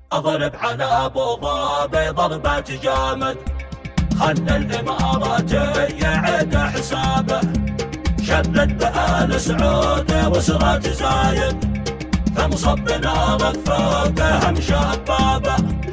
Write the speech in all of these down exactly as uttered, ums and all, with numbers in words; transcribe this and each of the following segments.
اضرب على ابو ظبي ضربات جامد، خلى الاماراتي يعيد حسابه. شدد بآل سعود وسرات زايد، فمصب نارك فوقهم شبابه.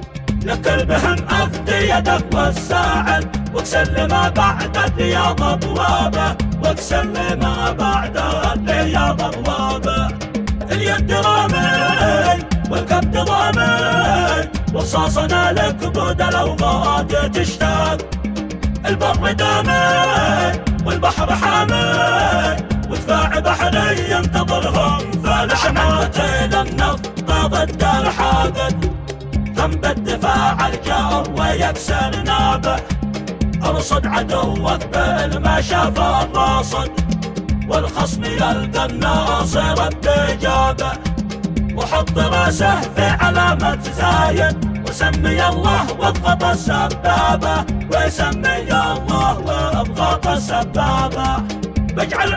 لكل بهم افدي يدك والساعد، واكسل ما بعد الرياض ابوابه، واكسل ما بعد الرياض ابوابه. اليد رامي والكبد ضامي، وصاصنا لك بود الاوغاد تشتاق. البر دامي والبحر حامي، ودفاع بحري ينتظرهم فالحمات النفط ضد الحاقد. ثم بالدفاع الجو ويكسر نابه، ارصد عدوك بالما شاف الراصد، والخصم يلقى الناصر بإجابه. وحط راسه في علامة زايد، وسمي الله واضغط السبابة، وسمي الله واضغط السبابة. بجعل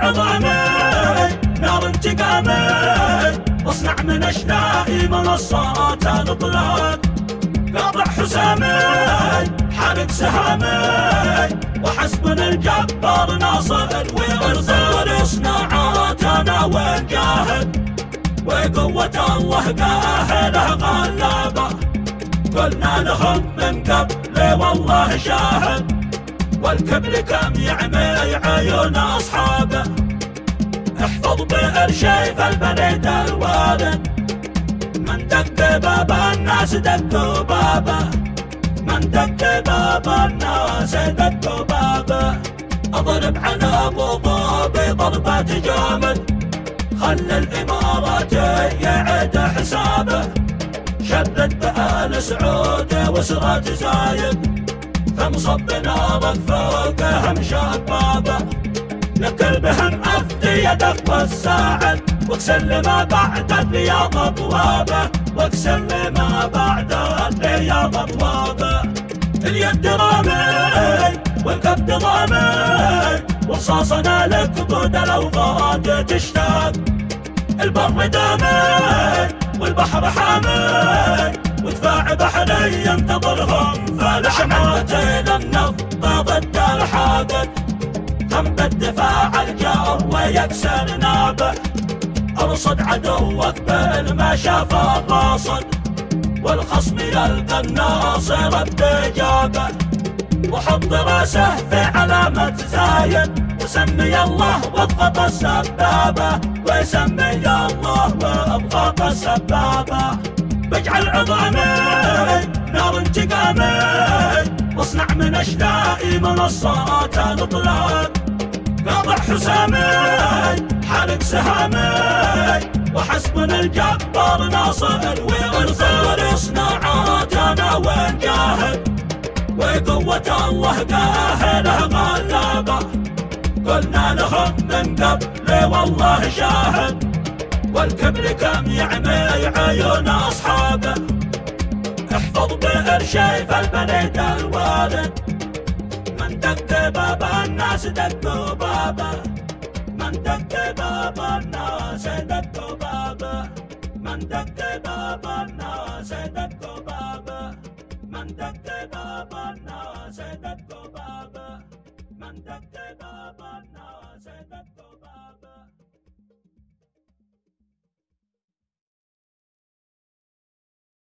عظامي نار انتقامي، واصنع من اشلائي منصات الاطلاق. قاطع حسامي حارق سهامي، وحسبنا الجبار ناصر وارضي صناعاتنا وين جاهد. وقوة الله قاهره غلابة، قلنا لهم من قبل والله شاهد. والكبر كم يعمي عيون اصحابه، احفظ بئر شيف البريد الوالد. من دق باب الناس دقوا بابه، من دق باب الناس دقوا بابه. اضرب على ابو ظبي ضربات جامد، خلى الاماراتي يعيد حسابه. شدد بآل سعود وسرات زايد، فمصب نارك فوقهم شبابه. لكل بهم افدي يدك والساعد، واكسل ما بعد الرياض ابوابه، واكسل ما بعد الرياض ابوابه. اليد رامي والكبد ضامي، ورصاصنا لك بود الاوغاد تشتاق. البر دامي والبحر حامي، ودفاع بحري ينتظرهم فالحمات النفط ضد الحاقد. ثم بالدفاع الجو ويكسر نابه، ارصد عدوك بالما شاف الراصد، والخصم يلقى الناصر بإجابه. وحط راسه في علامة زايد، وسمي الله واضغط السبابة، وسمي الله واضغط السبابة. بجعل عظامي نار انتقامي، واصنع من اشلائي منصات الاطلاق. قاطع حسامي حارق سهامي، وحسبنا الجبار ناصر وارضي صناعاتنا وين جاهد. وقوة الله قاهره غلابة، قلنا لهم من قبل والله شاهد. والكبر كم يعمي عيون اصحابه، احفظ بئر شيف البريد الوالد. من دق باب الناس دقوا بابه، من دق باب الناس دقوا بابه، من دق باب الناس دقوا بابه، من دق باب الناس دقوا بابه، من دق باب الناس دقوا